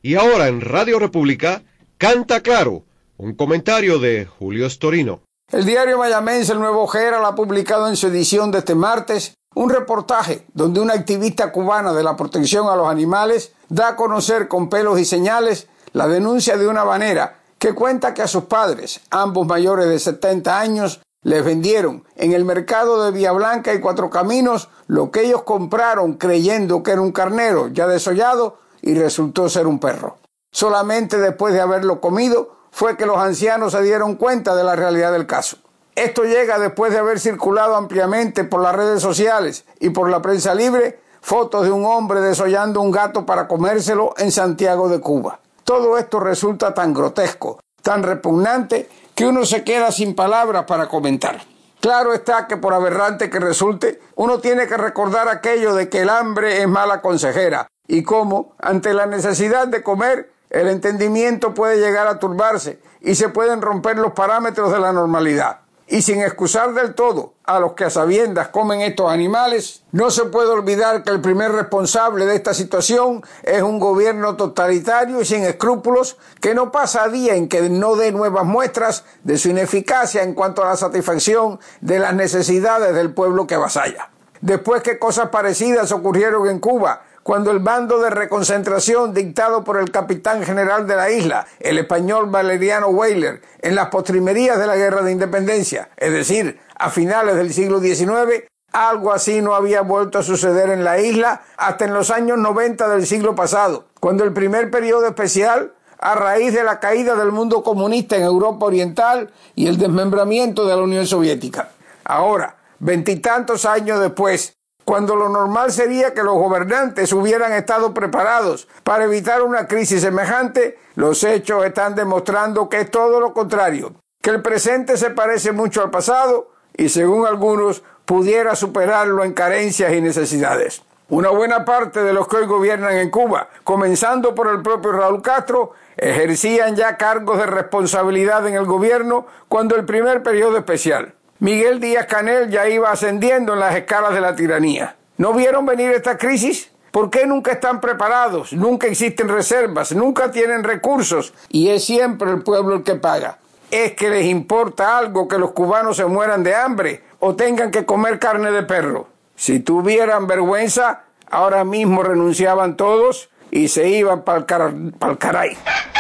Y ahora en Radio República, Canta Claro, un comentario de Julio Storino. El diario mayamense El Nuevo Herald ha publicado en su edición de este martes un reportaje donde una activista cubana de la protección a los animales da a conocer con pelos y señales la denuncia de una habanera que cuenta que a sus padres, ambos mayores de 70 años, les vendieron en el mercado de Vía Blanca y Cuatro Caminos lo que ellos compraron creyendo que era un carnero ya desollado y resultó ser un perro. Solamente después de haberlo comido fue que los ancianos se dieron cuenta de la realidad del caso. Esto llega después de haber circulado ampliamente por las redes sociales y por la prensa libre fotos de un hombre desollando un gato para comérselo en Santiago de Cuba. Todo esto resulta tan grotesco, tan repugnante, que uno se queda sin palabras para comentar. Claro está que por aberrante que resulte, uno tiene que recordar aquello de que el hambre es mala consejera y cómo, ante la necesidad de comer, el entendimiento puede llegar a turbarse y se pueden romper los parámetros de la normalidad. Y sin excusar del todo a los que a sabiendas comen estos animales, no se puede olvidar que el primer responsable de esta situación es un gobierno totalitario y sin escrúpulos que no pasa día en que no dé nuevas muestras de su ineficacia en cuanto a la satisfacción de las necesidades del pueblo que avasalla. Después que cosas parecidas ocurrieron en Cuba, cuando el bando de reconcentración dictado por el capitán general de la isla, el español Valeriano Weyler, en las postrimerías de la Guerra de Independencia, es decir, a finales del siglo XIX, algo así no había vuelto a suceder en la isla hasta en los años 90 del siglo pasado, cuando el primer periodo especial, a raíz de la caída del mundo comunista en Europa Oriental y el desmembramiento de la Unión Soviética. Ahora, 20 y tantos años después, cuando lo normal sería que los gobernantes hubieran estado preparados para evitar una crisis semejante, los hechos están demostrando que es todo lo contrario, que el presente se parece mucho al pasado y, según algunos, pudiera superarlo en carencias y necesidades. Una buena parte de los que hoy gobiernan en Cuba, comenzando por el propio Raúl Castro, ejercían ya cargos de responsabilidad en el gobierno cuando el primer periodo especial. Miguel Díaz-Canel ya iba ascendiendo en las escalas de la tiranía. ¿No vieron venir esta crisis? ¿Por qué nunca están preparados? Nunca existen reservas, nunca tienen recursos y es siempre el pueblo el que paga. ¿Es que les importa algo que los cubanos se mueran de hambre o tengan que comer carne de perro? Si tuvieran vergüenza, ahora mismo renunciaban todos y se iban pa'l caray.